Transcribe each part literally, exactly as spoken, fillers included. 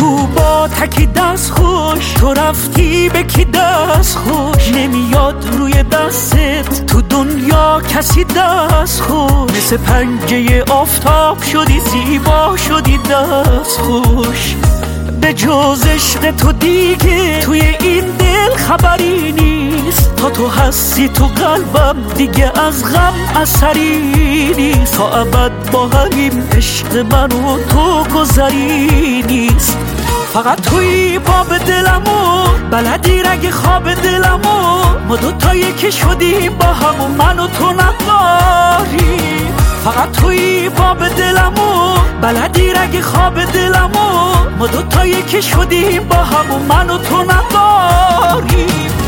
کو با تکی دست خوش، تو رفتی به کی دست خوش، نمیاد روی دستت تو دنیا کسی دست خوش، مثل پنجه آفتاب شدی زیبا شدی دست خوش. به جز عشق تو دیگه توی این دل خبری نیست، تا تو هستی تو قلبم دیگه از غم اثری نیست، تا ابد با همین عشق من و تو گذری نیست. فقط توی باب دلمو بلدی رگ خواب دلمو، ما دوتایی که شدیم با هم و من و تو نداری. فقط توی باب دلمو بلدی رگ خواب دلمو، ما دوتایی که شدیم با هم و من و تو نداری.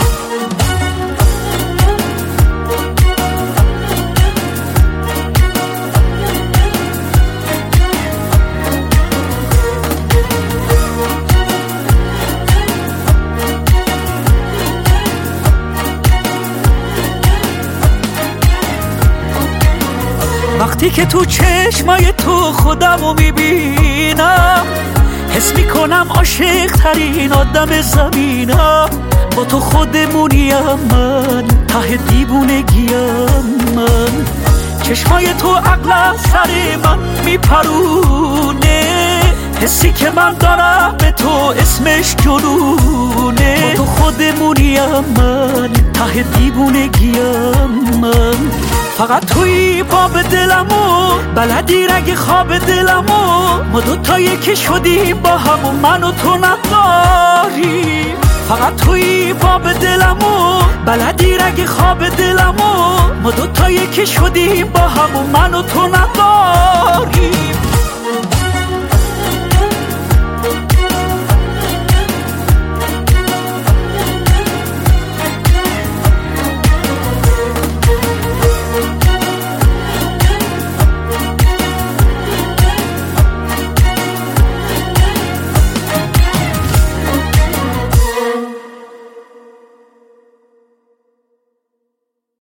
وقتی که تو چشمای تو خودمو میبینم، حس میکنم عاشق ترین آدم زمینم. با تو خودمونیم من، ته دیوونگیم من. چشمای تو عقل سر من میپرونه، حسی که من دارم به تو اسمش جنونه. با تو خودمونیم من، ته دیوونگیم من. فقط توی باب دلمو بلدی رگ خواب دلمو، ما دوتایی که شدیم با هم و من و تو نداری. فقط توی باب دلمو بلدی رگ خواب دلمو، ما دوتایی که شدیم با هم و من و تو